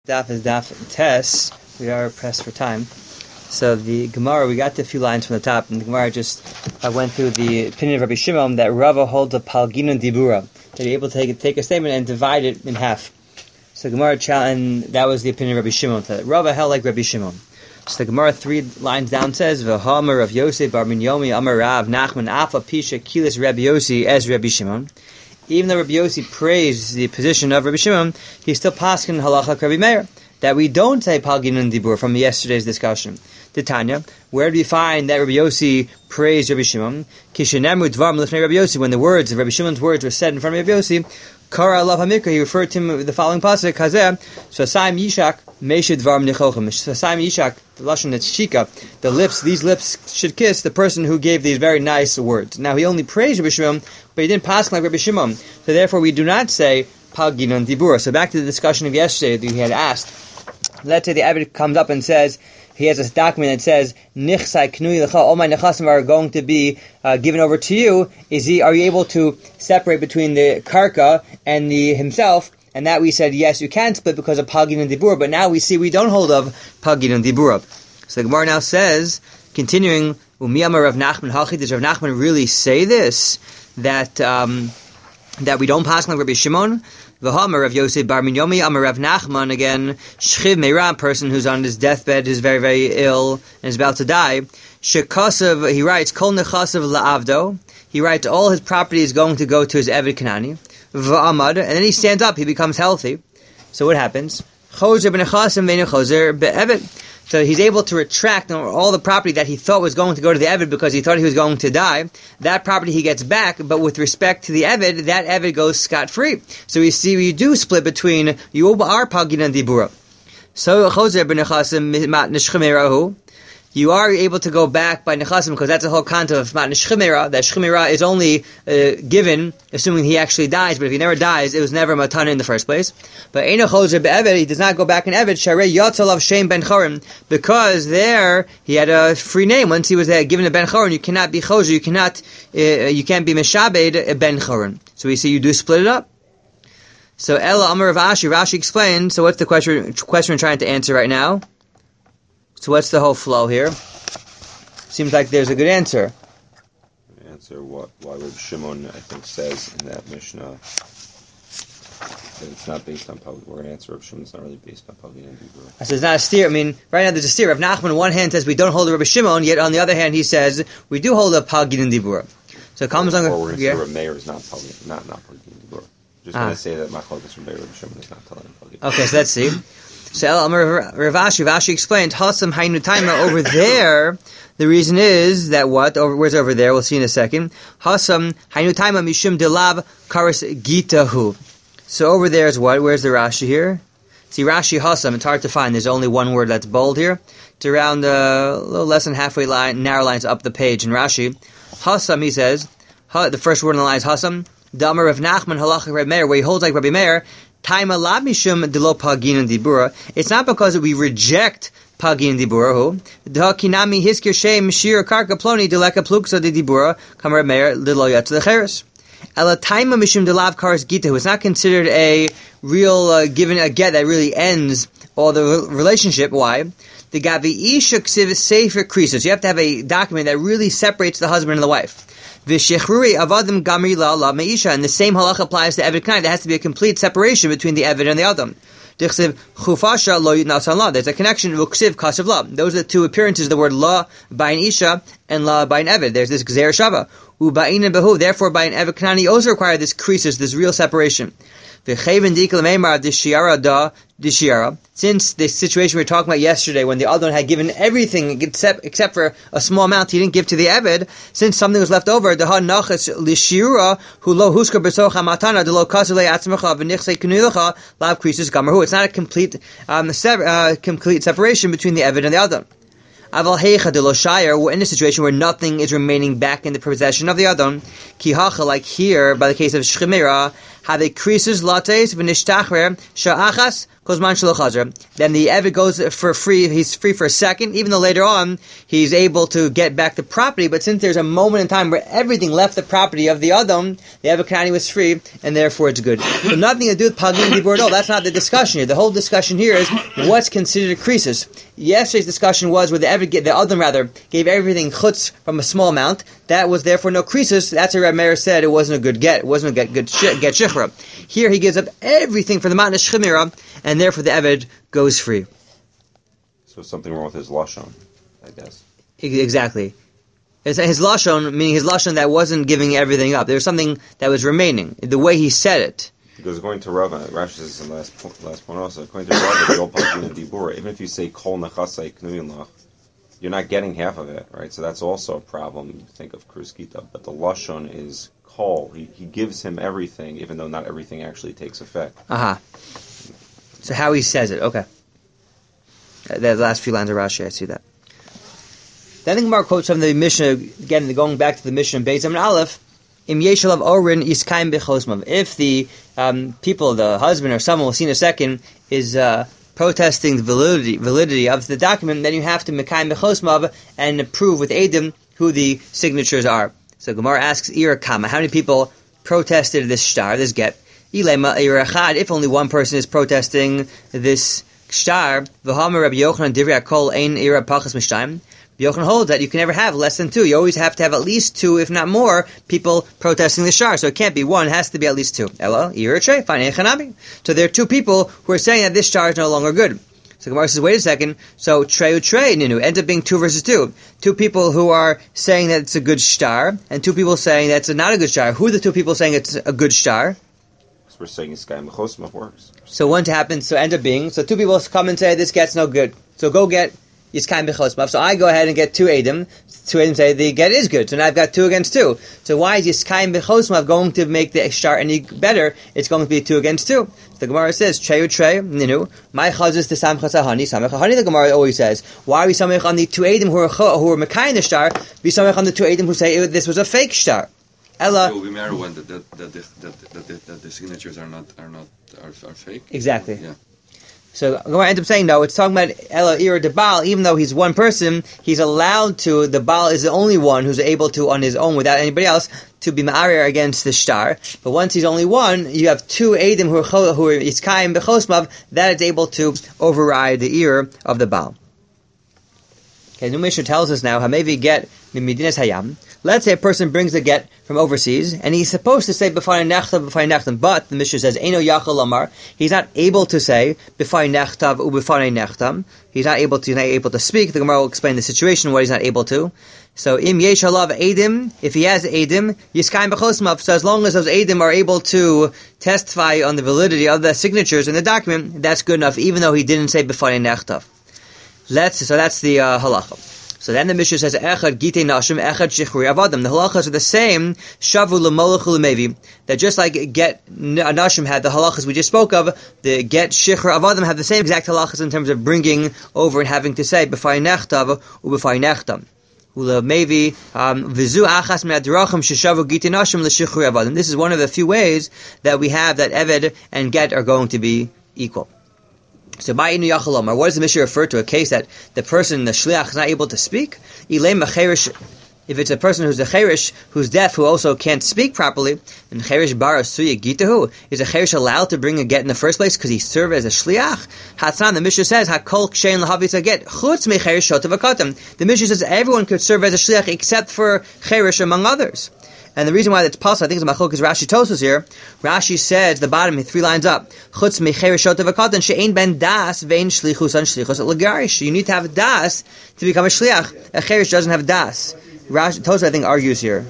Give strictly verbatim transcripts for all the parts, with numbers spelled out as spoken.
Daf is Daf Tes. We are pressed for time. So the Gemara, we got to a few lines from the top, and the Gemara just uh, went through the opinion of Rabbi Shimon that Rava holds a Palginun Dibura, that you're able to take, take a statement and divide it in half. So the Gemara, and that was the opinion of Rabbi Shimon, that Rava held like Rabbi Shimon. So the Gemara, three lines down, says, V'hamer of Yosef bar Minyomi Amar Rav Nachman Afa Pisha Kilis Rabbi Yossi as Rabbi Shimon. Even though Rabbi Yossi praised the position of Rabbi Shimon, he's still paskin halacha Rabbi Meir, that we don't say Palginun Dibur from yesterday's discussion. The Tanya, where do we find that Rabbi Yossi praised Rabbi Shimon? Kishenemru dvar l'fnei Rabbi Yossi, when the words, Rabbi Shimon's words were said in front of Rabbi Yossi, Kara alav hamikra, he referred to him with the following pasuk, Kazeh, Shasayim Yishak, Meishu dvar m'nechochem. Shasayim Yishak, the lashon that's shika, the lips, these lips should kiss the person who gave these very nice words. Now he only praised Rabbi Shimon, but he didn't pass like Rabbi Shimon. So therefore we do not say Palginun Dibur. So back to the discussion of yesterday that he had asked. Let's say the Abed comes up and says, he has this document that says, Nichsai Knui Lecha, all my nechasim are going to be uh, given over to you. Is he? Are you able to separate between the karka and the himself? And that we said, yes, you can split because of Palginun Dibur, but now we see we don't hold of Palginun Dibur. So the Gemara now says, continuing, Umi Amar Rav Nachman Hachi, does Rav Nachman really say this? That um, that we don't pass like Rabbi Shimon? V'hamer of Yosef bar Minyomi Amar Rav Nachman, again, Shchiv Meira, person who's on his deathbed, is very, very ill, and is about to die. Shekasav, he writes, Kol nechasav la'avdo, he writes, all his property is going to go to his Eved Kanani. V'amad, and then he stands up, he becomes healthy. So what happens? Choser b'nechasim v'enu choser be'eved. So he's able to retract all the property that he thought was going to go to the Eved because he thought he was going to die. That property he gets back, but with respect to the Eved, that Eved goes scot-free. So we see we do split between you are Palginun Dibura. So Choser b'nechasim mat nishchimerahu. You are able to go back by nechasim because that's the whole concept of mat nishchimera. That shchimera is only uh, given assuming he actually dies, but if he never dies, it was never matana in the first place. But eino choser be'eved, he does not go back in Eved. Sharei yatzalav shem ben chorin, because there he had a free name once he was uh, given a ben chorin. You cannot be choser, you cannot, uh, you can't be meshabed a ben chorin. So we see you do split it up. So Ella Amar of Rashi, Rashi explains. So what's the question? Question we're trying to answer right now? So what's the whole flow here? Seems like there's a good answer. Answer what? Why Rabbi Shimon, I think, says in that Mishnah that it's not based on Palginun. We're going to answer Rabbi Shimon. It's not really based on Palginun Dibur. So it's not a steer. I mean, right now there's a steer. Rav Nachman on one hand says we don't hold a Rabbi Shimon, yet on the other hand he says we do hold a Palginun Dibur. So it comes on. Or we're going to yeah. say Rabbi Meir is not Palginun, not not Palginun Dibur. Just ah. going to say that Machlokes from Rabbi Shimon is not telling Palginun. Okay, so let's see. So Rav Ashi, Rav Ashi explained, Hasam Hainu Taima, over there, the reason is that what? Over, where's over there? We'll see in a second. Hasam Hainu Taima Mishum Delav Karas Gitahu. So over there is what? Where's the Rashi here? See, Rashi Hasam, it's hard to find. There's only one word that's bold here. It's around uh, a little less than halfway line, narrow lines up the page in Rashi. Hasam, he says, the first word in the line is Hasam. Damar of Nachman Halacha Rabbi Meir, where he holds like Rabbi Meir, Taima la mishum delo Palginun Dibura. It's not because we reject Palginun Dibura. Da kinami hiskir shem shir karka ploni deleka pluksa de Dibura kamar meir delo yatz lecheres. Ela taima mishum delav karas gita. It's not considered a real uh, given a get that really ends all the relationship. Why? The gavi isha ksiv sefer krisos. You have to have a document that really separates the husband and the wife. V'shechruri avadim gamri la la meisha, and the same halacha applies to Eved Kanani. There has to be a complete separation between the Eved and the Adam. Dichsiv chufasha lo yitnasan la. There's a connection with ksiv kasav la. Those are the two appearances of the word la by an isha and la by an Eved. There's this gzer shava u'ba'in and behu. Therefore, by an Eved Kanani, also require this krisis, this real separation. V'cheven dikal meimar dishiara da dishiara. Since the situation we were talking about yesterday, when the Adon had given everything except except for a small amount he didn't give to the Eved, since something was left over, the nachas lishiura hu lo husker besocha matana de lo kasule atzmecha v'nichse knulecha lav krisis gamerhu. It's not a complete um, se- uh, complete separation between the Eved and the Adon. Aval heicha de lo shayar, we're in a situation where nothing is remaining back in the possession of the Adon. Ki hacha, like here, by the case of shchimera, have a creases lattes v'nishtachrer sha'achas kozman shelo chazer. Then the Eved goes for free. He's free for a second, even though later on he's able to get back the property. But since there's a moment in time where everything left the property of the Adam, the Eved Kanani was free, and therefore it's good. So nothing to do with Pagin Dibur at all. That's not the discussion here. The whole discussion here is what's considered creases. Yesterday's discussion was where the Eved, the Adam rather, gave everything chutz from a small amount. That was therefore no creases. That's what Reb Meir said. It wasn't a good get. It wasn't a good, good sh- get shichra. Here he gives up everything for the Matna Shchimira, and therefore the Eved goes free. So something wrong with his lashon, I guess. Exactly. It's his lashon, meaning his lashon that wasn't giving everything up. There was something that was remaining. The way he said it. Because according to Rava, Rashi says in the last point, last point also, according to Rava, the old Pagin and Dibur, even if you say Kol Nechasai Knuyin Lach, you're not getting half of it, right? So that's also a problem. You think of Kruskita, but the lashon is Kol. He he gives him everything, even though not everything actually takes effect. Aha. Uh-huh. So how he says it, okay. The last few lines of Rashi, I see that. Then the Gemara quotes from the Mishnah, again, going back to the Mishnah in Beis Amud Aleph, Im yeshalav orin yiskaim bechosmav. If the um, people, the husband or someone, we'll see in a second, is uh, protesting the validity, validity of the document, then you have to mekayim bechosmav and prove with Eidim who the signatures are. So Gemara asks, Ira Kama, how many people protested this shtar, this get? Ilema Ira Chad, if only one person is protesting this shtar, v'hamer Rabbi Yochanan divrei hakol ein Ira pachas mishtayim. Yochanan holds that you can never have less than two. You always have to have at least two, if not more, people protesting the shar. So it can't be one; it has to be at least two. Ella, Yirachay, fine, Echanabi. So there are two people who are saying that this shar is no longer good. So Gemara says, wait a second. So Treu Trey Ninu ends up being two versus two. Two people who are saying that it's a good shtar, and two people saying that it's not a good shtar. Who are the two people saying it's a good shtar? Because we're saying Yiskayim b'chosmav works. So one happens, so ends up being, so two people come and say this get's no good. So go get Yiskayim b'chosmav. So I go ahead and get two Eidim. Two Eidim say the get is good. So now I've got two against two. So why is Yiskayim b'chosmav going to make the shtar any better? It's going to be two against two. So the Gemara says, Treu Trey Ninu, my chazis to samchas ahani, samech ahani. The Gemara always says, why are we samech on the two Eidim who are who are mekayim the shtar? Be samech on the two Eidim who say this was a fake shtar. Ella, it will be married when that that that the, that, that, that, that the signatures are not are not are, are fake. Exactly. Yeah. So Gemara ends up saying no. It's talking about Ella Ira de Baal. Even though he's one person, he's allowed to. The Baal is the only one who's able to, on his own, without anybody else, to be ma'arir against the shtar. But once he's only one, you have two Eidim who are who are Yiskayim b'chosmav that is able to override the ear of the Baal. Okay, the new Mishnah tells us now, Hamevi get mimidinas hayam. Let's say a person brings a get from overseas, and he's supposed to say b'fay nechtav, b'fay nechtam, but the Mishnah says eno yachal amar. He's not able to say b'fay nechtav u b'fay nechtam. He's not able to. He's not able to speak. The Gemara will explain the situation why he's not able to. So im yesh halav edim, if he has edim, yiskayim b'chosmav. So as long as those edim are able to testify on the validity of the signatures in the document, that's good enough, even though he didn't say b'fay nechtav. Let's. So that's the uh, halacha. So then the Mishnah says, Echad gitei nashim, echad shichrui avadim. The halachas are the same, shavu l'molech u'lemevi. That just like get nashim had the halachas we just spoke of, the get shichrui avadim have the same exact halachas in terms of bringing over and having to say, b'fay nechtav u'b'fay nechtam. U'lemevi, v'zu achas me'adrachim sheshavu gitei nashim l'shichrui avadim. This is one of the few ways that we have that Eved and get are going to be equal. So, by inu yachal amar, what does the Mishnah refer to? A case that the person, the shliach, is not able to speak? If it's a person who's a cherish, who's deaf, who also can't speak properly, then cherish bar asuya gitahu, is a cherish allowed to bring a get in the first place because he served as a shliach? Hatzan, the Mishnah says, hakol kshein lahavis a get, chutz me cherish shotav akatam. The Mishnah says everyone could serve as a shliach except for cherish among others. And the reason why that's possible, I think, is Machlokas Rashi Tosfos here. Rashi says, the bottom, three lines up, Chutz mecheres shotav akatan she'ein ben das vein shlichus an shlichus l'garish. You need to have das to become a shliach. A cherish doesn't have das. Rashi Tosfos, I think, argues here.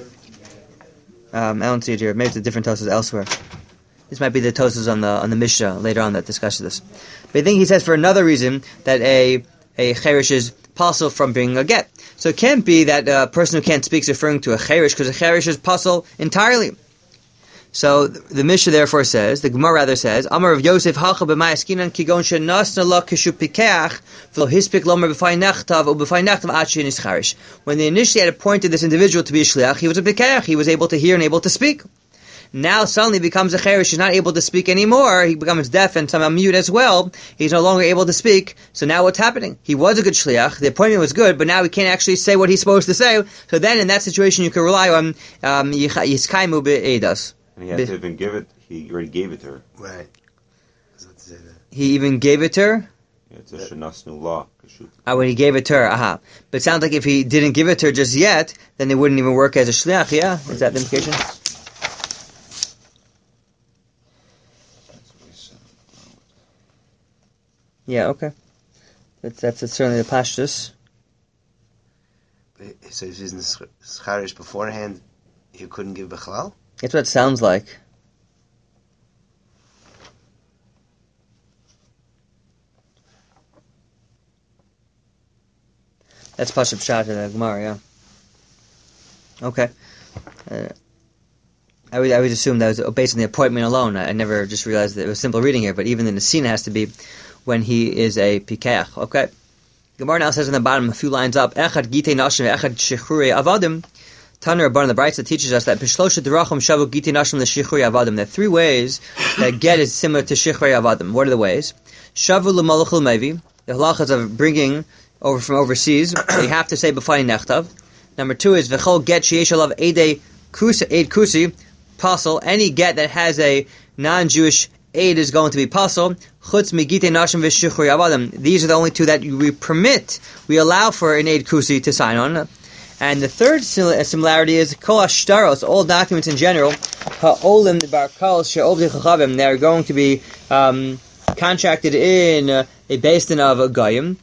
Um, I don't see it here. Maybe it's a different Tosfos elsewhere. This might be the Tosfos on the on the Mishnah later on that discusses this. But I think he says for another reason that a a cherish is possible from bringing a get. So it can't be that a person who can't speak is referring to a cherish, because a cherish is possible entirely. So the Mishnah therefore says, the Gemara rather says, Amar of Yosef hacha b'mayaskinan kigon shenasna la kishu pikeach v'lo hispik lomer b'fay nechtav u b'fay nechtav ad she'nis charish. When they initially had appointed this individual to be a shliach, he was a pikeach, he was able to hear and able to speak. now suddenly becomes a cherish. He's not able to speak anymore. He becomes deaf and somehow mute as well. He's no longer able to speak. So now what's happening? He was a good shliach. The appointment was good, but now he can't actually say what he's supposed to say. So then in that situation, you can rely on um, yiskaimu be'edas. And he had to even give it. He already gave it to her. Right. I was about to say that. He even gave it to her? Yeah, it's a shenasnu law. Oh, when he gave it to her, aha. But it sounds like if he didn't give it to her just yet, then it wouldn't even work as a shliach, yeah? Is that the implication? Yeah, okay. That's, that's certainly the pashtus. But, so if he's in scharish beforehand, he couldn't give bechlal? That's what it sounds like. That's Pashup Pshat in the Gemara, yeah. Okay. Uh, I would I would assume that was based on the appointment alone. I, I never just realized that it was simple reading here, but even the Nesina has to be when he is a Pikeach. Okay. Gemara now says on the bottom, a few lines up, Echad Gitei Nashim, Echad Shechrurei Avadim. Tanur Rabban the Brayta teaches us that Pishlosha Derachim Shavu Gitei Nashim LeShechrurei Avadim. There are three ways that get is similar to Shechrurei Avadim. What are the ways? Shavu L'Malach L'Mevi, the halachas of bringing over from overseas, they have to say b'fani nechtav. Number two is v'chol get sheyesh alav eidei kusi, eid kusi, pasul. Any get that has a non-Jewish aid is going to be pasul. Chutz migitei nashim v'shuchrei avadim. These are the only two that we permit, we allow for an aid kusi to sign on. And the third similarity is kol hashtaros, all documents in general, ha'olim barkal she'obdei chachavim. They are going to be um, contracted in uh, a basin of a goyim.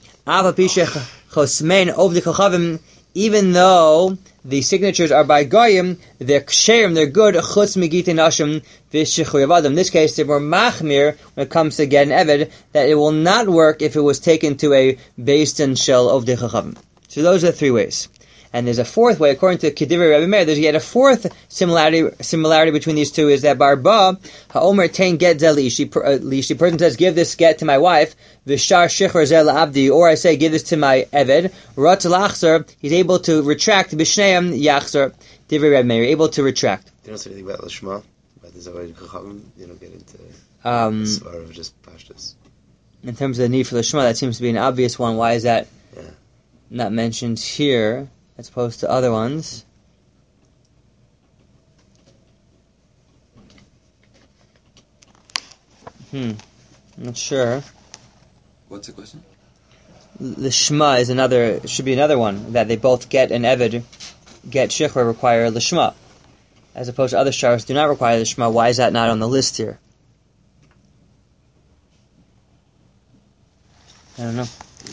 Even though the signatures are by goyim, they're ksherim, they're good. Chutz migitei nashim v'shichuy avadim. In this case, they're more machmir when it comes to get an eved, that it will not work if it was taken to a basin shel ovdei chachavim. So those are the three ways. And there's a fourth way, according to Kedivrei Rabbi Meir, there's yet a fourth similarity similarity between these two, is that Barba, ha'omer tein get zel lishi, the person says, give this get to my wife, v'shar shechor zel abdi, or I say, give this to my eved, ratz lachzer, he's able to retract, b'shneim yachzer, Kedivrei Rabbi Meir, able to retract. You don't say anything about Lishma, about the Zawad Chachavim, you don't get into um, Svar of just pashtus. In terms of the need for Lishma, that seems to be an obvious one. Why is that yeah. not mentioned here, as opposed to other ones? Hmm, I'm not sure. What's the question? Lishma is another, should be another one, that they both get an Eved, get Shechra require Lishma, as opposed to other shars do not require Lishma. Why is that not on the list here? I don't know.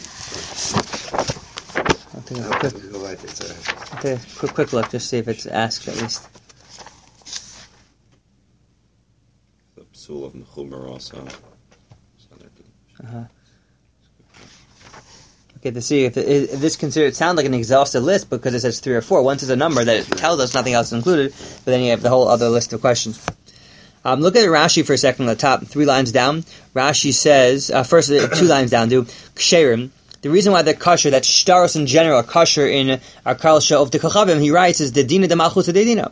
I'll take a quick, I'll take a quick, quick look, just see if it's asked at least. The psul of Mechumer also. Uh-huh. Okay, to see if, it, if this considered, it sounds like an exhaustive list because it says three or four. Once it's a number that it tells us nothing else is included, but then you have the whole other list of questions. Um, look at Rashi for a second on the top, three lines down. Rashi says, uh, first two lines down, do ksherim. The reason why they're kosher, that shtaros in general are kosher in our Karl of the Kachavim, he writes, is the dina de malchus de dina.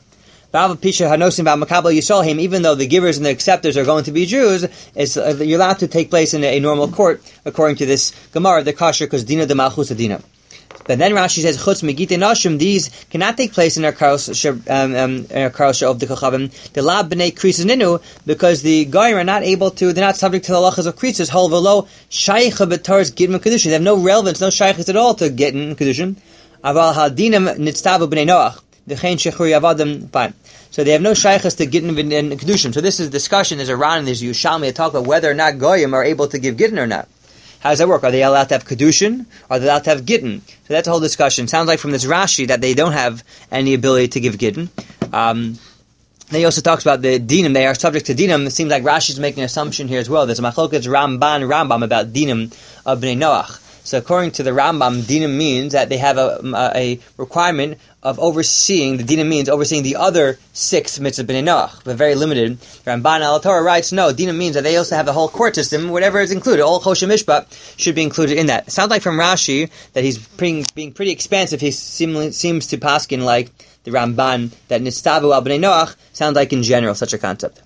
Even though the givers and the acceptors are going to be Jews, it's, uh, you're allowed to take place in a, a normal court, according to this Gemara, the kosher, because dina de malchus de dina. But then Rashi says, chutz megitei nashim, these cannot take place in our Karl um, um, of the Kachavim, the la b'nei krisis ninu, because the goyim are not able to, they're not subject to the halachas of krisis, hol v'lo shaycha b'tarz gittin kedushin. They have no relevance, no shaychas at all to gittin kedushin. Aval hadinam nitztavu b'nei noach, v'chein shechrui avadim, fine. So they have no shaychas to gittin and kedushin. So this is discussion, there's a Ran and there's Yushalmi, a talk about whether or not goyim are able to give gittin or not. How does that work? Are they allowed to have kedushin? Are they allowed to have gittin? So that's a whole discussion. Sounds like from this Rashi that they don't have any ability to give gittin. Um, then he also talks about the dinim. They are subject to dinim. It seems like Rashi is making an assumption here as well. There's a machlokas Ramban Rambam about dinim of Bnei Noach. So according to the Rambam, dinam means that they have a, a requirement of overseeing, the dinam means overseeing the other six mitzvah b'nei Noach, but very limited. Ramban al Torah writes, no, dinam means that they also have the whole court system, whatever is included, all choshen mishpat should be included in that. It sounds like from Rashi that he's being, being pretty expansive. He seem, seems to paskin like the Ramban, that nistavu al b'nei Noach sounds like in general such a concept.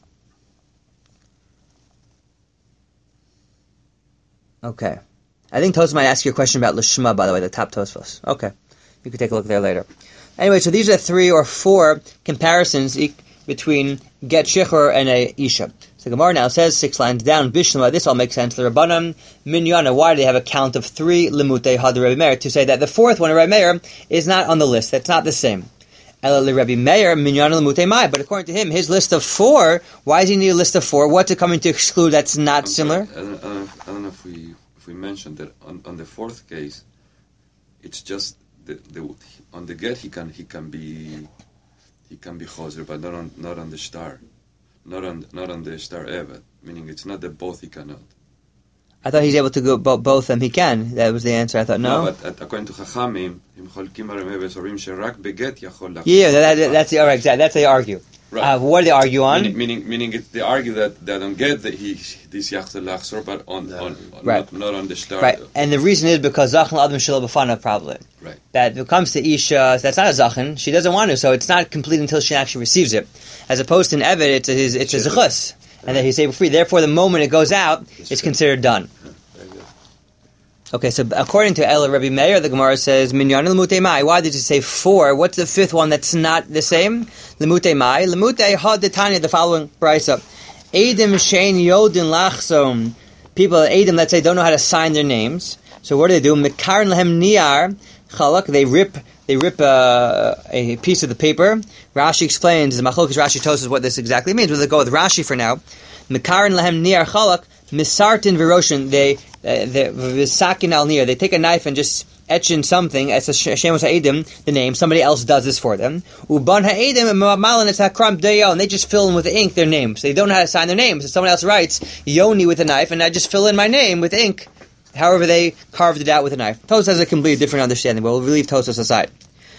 Okay. I think Tosfos might ask you a question about Lishma, by the way, the top Tosfos. Okay. You can take a look there later. Anyway, so these are three or four comparisons e- between Get Shechor and a Isha. So Gemara now says, six lines down, Bishlama, this all makes sense. The Rabbanim, Minyana, why do they have a count of three Limutei Had Rebbe Meir? To say that the fourth one, Rebbe Meir, is not on the list. That's not the same. Ela Rebbe Meir, Minyana Limutei Mai. But according to him, his list of four, why does he need a list of four? What's it coming to exclude that's not I'm similar? sorry, I don't, I, don't know if, I don't know if we if we mentioned that on, on the fourth case, it's just the, the on the get he can he can be he can be choser, but not on not on the star, not on not on the star evet. Meaning it's not that both he cannot. I thought he's able to go bo- both of them. He can. That was the answer. I thought no. No, but at, according to Chachamim, him cholkim arei mevesorim sherak beget yachol lach. Yeah, that, that, that's the all right. Exactly. That's how they argue. Right. Uh, what do they argue on? Meaning, meaning, meaning it, they argue that they don't get that he this yachol lachsor, but on, on, on Right. not, not on the star. Right, and the reason is because Zachan Adam Shelo B'fana probably. Right. That when it comes to Isha, that's not a Zachan. She doesn't want to, so it's not complete until she actually receives it. As opposed to an Eved, it's a, it's a Zechus, and that he's able free. Therefore, the moment it goes out, it's considered done. Okay, so according to Ela Rebbe Meir, the Gemara says, Minyan Lemutei Mai. Why did you say four? What's the fifth one that's not the same? Lemutei Mai. Lemutei Had Detanya, the following brisa. Eidim Shein Yodin Lachsom. People at Eidim, let's say, don't know how to sign their names. So what do they do? Mekarin Lehem Niyar Chalak. They rip, they rip uh, a piece of the paper. Rashi explains, the Machlokas Rashi tells us what this exactly means. We'll go with Rashi for now. Mekarin Lehem Niyar Chalak. Misartin Viroshin. They Uh, the sakin al nir, they take a knife and just etch in something as a shemos ha'edim, the name. Somebody else does this for them. Uban ha'edim malin it's hakram dayo, and they just fill in with ink their names. They don't know how to sign their names. So someone else writes Yoni with a knife, and I just fill in my name with ink. However, they carved it out with a knife. Tosfos has a completely different understanding, but we'll leave Tosfos aside.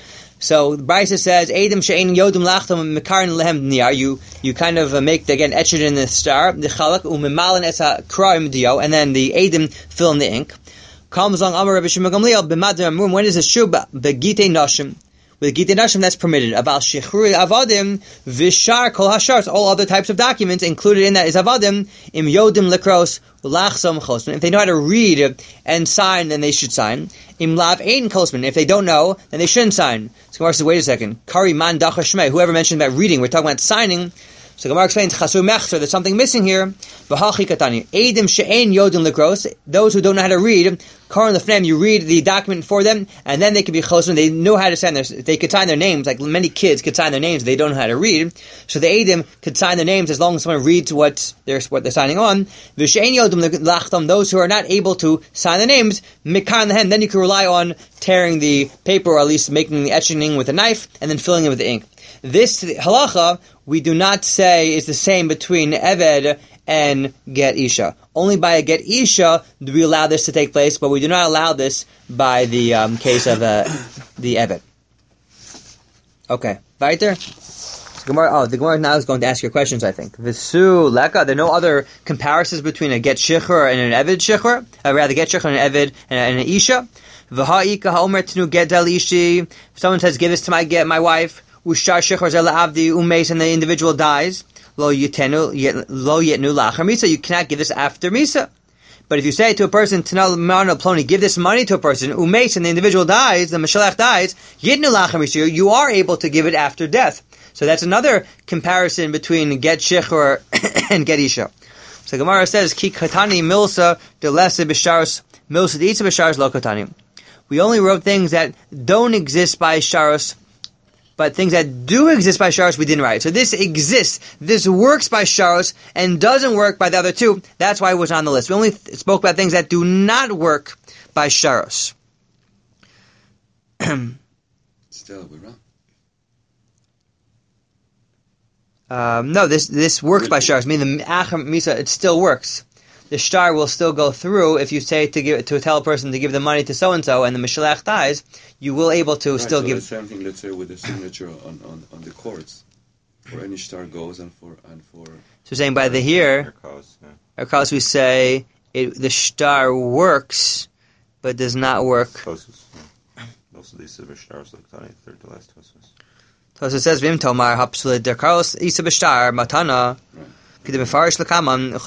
So Brisa says, "Eidim she'ein yodum lachtam mekarin lehem niyar." You you kind of uh, make the, again etch it in the star the chalak u'memalan es ha'kraim dio, and then the eidim fill in the ink. Comes along Amar Rabbi Shimon Gamliel b'madar amrum. When is a shub begitei nashim? With gitei nashim, that's permitted. About shechrui avadim v'shar kol hashars. All other types of documents included in that is avadim im yodim likros ulachsam chosman. If they know how to read and sign, then they should sign. Im lav ein kosman. If they don't know, then they shouldn't sign. So Gemara says, wait a second. Kari man dacha shmei. Whoever mentioned about reading, we're talking about signing. So Gemara explains, chasur mechzer, there's something missing here. V'hachi katani. Eidim she'ein yodim likros. Those who don't know how to read, karan lefnem, you read the document for them, and then they can be chosman. They know how to sign their, they could sign their names, like many kids could sign their names, they don't know how to read. So the eidim could sign their names as long as someone reads what they're, what they're signing on. V'she'ein yodim lachtam, those who are not able to sign their names, mikaran lehem, then you can rely on tearing the paper, or at least making the etching with a knife, and then filling it with the ink. This halacha, we do not say is the same between Eved and Get Isha. Only by a Get Isha do we allow this to take place, but we do not allow this by the um, case of uh, the Eved. Okay, weiter. So Gemara, oh, the Gemara now is going to ask your questions, I think. Visu leka, there are no other comparisons between a Get Shichur and an Eved Shichur? Uh, rather, Get Shichur and an Eved and an Isha? V'ha'ika ha'omer tnu get del ishi. If someone says, give this to my get my wife, Ushar shechor zel avdi umeis, and the individual dies. Lo yitenu lo yitnu lachar misa. You cannot give this after misa. But if you say to a person, Tanal Marno Ploni, give this money to a person, umeis, and the individual dies, the Mashalach dies, yitnu lachar misa, you are able to give it after death. So that's another comparison between get shechor and get isha. So Gemara says, Ki katani milsa delese b'sharos milsa deitza b'sharos lo katani. We only wrote things that don't exist by sharos, but things that do exist by sharos we didn't write. So this exists, this works by sharos, and doesn't work by the other two. That's why it was on the list. We only th- spoke about things that do not work by sharos. Still, we're wrong. Um, no, this this works by sharos. I mean, the achar misa, it still works. the shtar will still go through. If you say to give to tell a person to give the money to so and so, and the mishalech dies, you will able to Right, still so give. the same thing, let's say, with the signature on, on, on the courts, for any shtar goes and for and for. So saying by the here, Cause, yeah. because we say it, the shtar works, but does not work. Tosus, yeah. Most of these are stars like Tani, third to last Tosus. So it says Vim Tomar Hapsula de Carlos Isa Bishtar Matana. Okay, there's some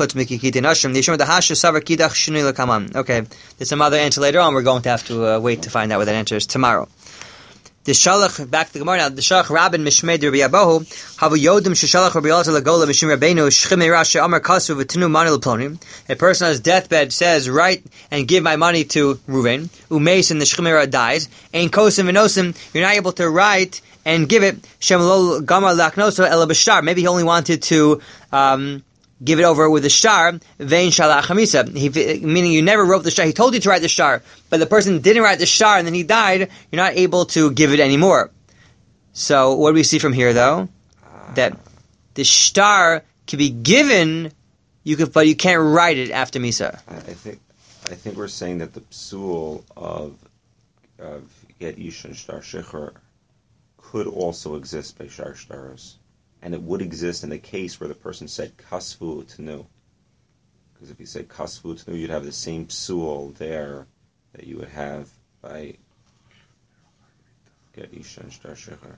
other answer later on. We're going to have to uh, wait to find out what that answer is tomorrow. The Shalach, back to the Gemara now. The Shalach Rabbin Mishmei Rabbi Abahu Havu Yodim Shalach Rabbi Elazar Lagola Mishim Rabbeinu Shchimei Rashi Amar Kasu V'Tinu Mani L'Plonim. A person on his deathbed says, "Write and give my money to Reuven." Umeis and the Shchimei dies. Ein Kosim V'Nosim. You're not able to write and give it. Shem Lo Gamar Laknoso Ela B'Shtar. Maybe he only wanted to um, give it over with a shtar. Vein Shalach Hamisa. Meaning you never wrote the shtar. He told you to write the shtar, but the person didn't write the shtar and then he died. You're not able to give it anymore. So what do we see from here, though? That the shtar can be given, you could, but you can't write it after Misa. I, I think I think we're saying that the psul of of Get Ish and Shtar Shecher could also exist by Shar Shtaros. And it would exist in the case where the person said Kasvu Tenu. Because if you said Kasvu Tenu, you'd have the same psul there that you would have by Get Ish and Shtar Shecher.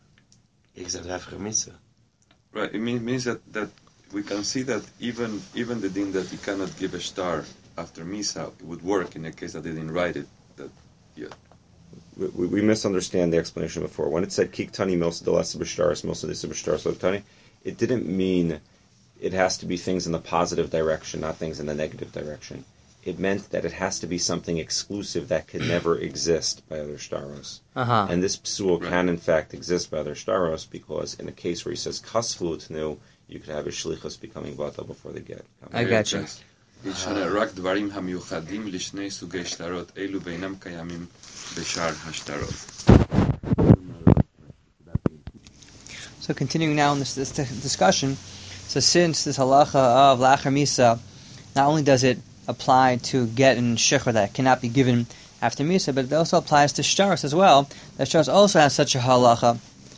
Right, it mean, means that, that we can see that even even the din that he cannot give a shtar after Misa, it would work in the case that they didn't write it. That, yeah. We, we, we misunderstand the explanation before. When it said Kiktani Milsa de la Sibishtaris, Milsa de Sibishtaris Loktani, it didn't mean it has to be things in the positive direction, not things in the negative direction. It meant that it has to be something exclusive that could never exist by other shtaros. Uh-huh. And this psul Right. can in fact exist by other shtaros because in a case where he says Kasvu Tnu, you could have a shlichus becoming bata before they get. I got you. רק דברים המיוחדים לשני סוגי שטרות אלו ואינם קיימים בשאר השטרות. So continuing now in this, this discussion, so since this halacha of lachar misa, not only does it apply to get and shecher that cannot be given after misa, but it also applies to shtaros as well. That shtaros also has such a halacha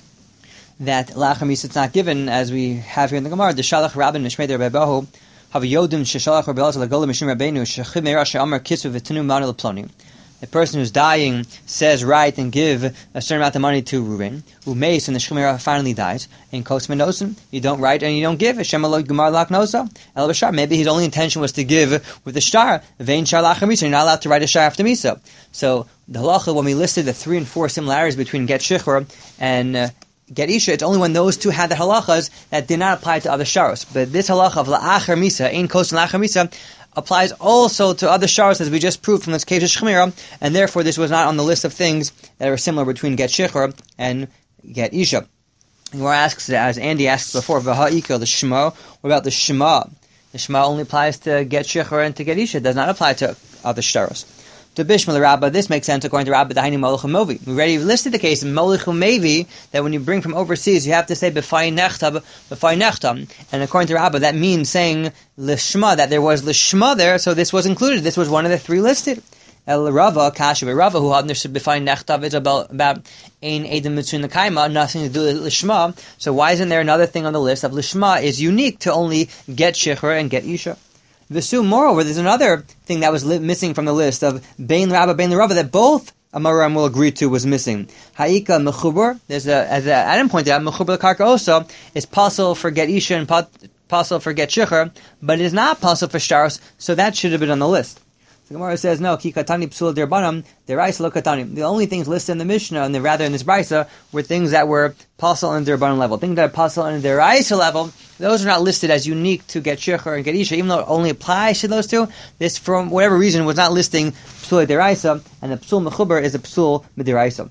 that lachar misa is not given, as we have here in the Gemara. The Shalach Rabbin Mishmei Rabbi Abahu Havu Yodim Shalach Rabbi Elazar Lagola Mishim Rabbeinu Shechimei Rashi Amar Kisu V'Tinu Mani L'Plonim. A person who's dying says, write and give a certain amount of money to Reuven. Umeis, and the Shechimei finally dies. In Kos Menosim, you don't write and you don't give. Hashem Elo Gemar Laknosa El B'Shar. Maybe his only intention was to give with the shtar. Vein Shar Lachar Misa. You're not allowed to write a shtar after Misa. So the halacha, when we listed the three and four similarities between Get Shechor and uh, Get Isha, it's only when those two had the halachas that did not apply to other sharos. But this halacha of La'achar Misa, Ein Kos and La'achar Misa, applies also to other sharos, as we just proved from this case of Shechmira, and therefore this was not on the list of things that are similar between Get Shechor and Get Isha. And we're asks, as Andy asked before, V'ha'ikah, the Shema, what about the Shema? The Shema only applies to Get Shechor and to Get Isha, it does not apply to other sharos. To Bishmal Rabbah, this makes sense according to Rabbah Dahini Molech Umevi. We already listed the case of Molech Umevi that when you bring from overseas, you have to say B'fai Nechtab, B'fai Nechtam. And according to Rabbah, that means saying Lishma, that there was Lishma there, so this was included. This was one of the three listed. El Rava, Kasha Rava, who understood B'fai Nechtab, is about, about Ein Edom Mitzun Kaima, nothing to do with Lishma. So why isn't there another thing on the list of Lishma is unique to only Get Shechor and Get Isha? Visu, moreover, there's another thing that was li- missing from the list of Bein Rabba, Bein Rabba, that both Amoram will agree to was missing. Ha'ika Mechubur, there's a, as Adam pointed out, Mechubur L'Karka also is possible for Get Isha and possible for Get Shechor, but it is not possible for Shtaros, so that should have been on the list. The Gemara says, no, Ki Katani Psul Derbanam, Deraisa Lo Katani. The only things listed in the Mishnah, and the, rather in this Brisa, were things that were possible on the Derbanam level. Things that are possible on the Deraisa level, those are not listed as unique to Get Shechor and Get Isha, even though it only applies to those two. This, for whatever reason, was not listing Psul Deraisa, and the Psul Mechuber is a Psul Mederaisa.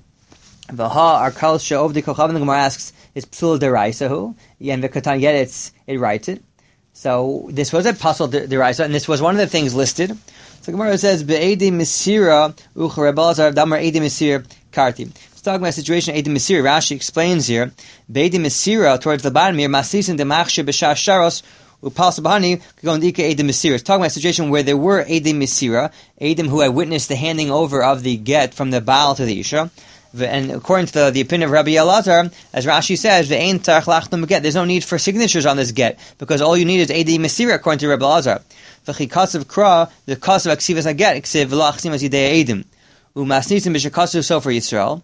V'ha, our Kal She'ov de Kochav, the Gemara asks, is Psul Deraisa who? And the Katani, yet it's, it writes it. So, this was a Psul Deraisa, and this was one of the things listed. So Gemara says, "Be'edi Mesira uch Rebelazar damar Edi Mesir karti." It's talking about a situation. Edi Mesir. Rashi explains here, "Be'edi Mesira towards the bottom here, masisin demachshe b'shar sharos Upal Sabahani going to Edim Mesira. It's talking about a situation where there were Edim Mesira, Edim who had witnessed the handing over of the get from the Baal to the Isha. And according to the, the opinion of Rabbi Elazar, as Rashi says, "Ve'ein tzarich lachtom get." There's no need for signatures on this get because all you need is Edim Mesira, according to Rabbi Elazar. V'chikasav kra, the kasav aksivas aget, ksiv v'lo achsimas yidei Edim. Umasnisim b'shekasav sofer Yisrael.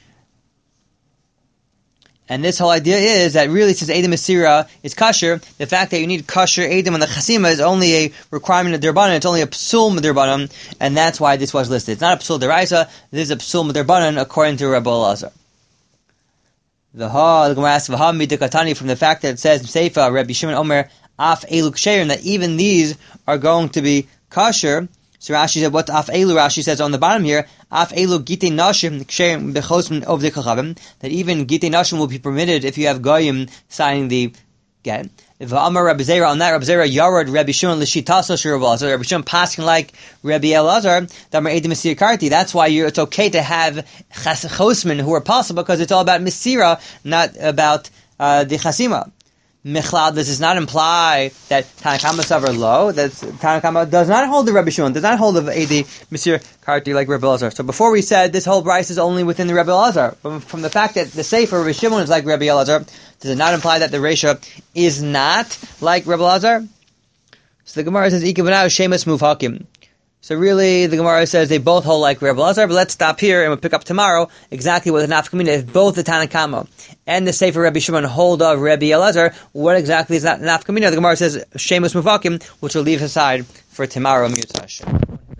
And this whole idea is that really, since Edim Mesira is kasher, the fact that you need kasher Edim on the chasima is only a requirement of derbanan. It's only a psul derbanan, and that's why this was listed. It's not a psul deraisa. This is a psul derbanan according to Rabbi Elazar. The ha the Gemara asks v'ha midikatani from the fact that it says in Seifa Rabbi Shimon Omer af elu ksherim that even these are going to be kasher. So Rashi said, what af elu? Rashi says on the bottom here, af elu gitei nashim ksherim bechosmin of the kachavim, that even gitei nashim will be permitted if you have goyim signing the get. V'amar Rabbi Zera, on that Rabbi Zera yarad Rabbi Shimon l'shitasa shir Rabbi Elazar. Rabbi Shimon passing like Rabbi Elazar, damar edim mesir karti. That's why you're, it's okay to have chosmin who are possible because it's all about mesira, not about uh, the chasima. Michlad, this does not imply that Tanakama Savar low, that Tanakama does not hold the Rabbi Shimon, does not hold the Edi Mesir Karti like Rabbi Elazar. So before we said this whole price is only within the Rabbi Elazar, but from the fact that the Sefer Rabbi Shimon is like Rabbi Elazar, does it not imply that the Resha is not like Rabbi Elazar? So the Gemara says, Ikavanav Shemus Muvhakim. So really, the Gemara says they both hold like Rabbi Elazar, but let's stop here and we'll pick up tomorrow exactly what the nafkamina is. Both the Tanakama and the Sefer Rabbi Shimon hold of Rabbi Elazar. What exactly is that nafkamina? The Gemara says Shemus Muvakim, which we'll leave aside for tomorrow.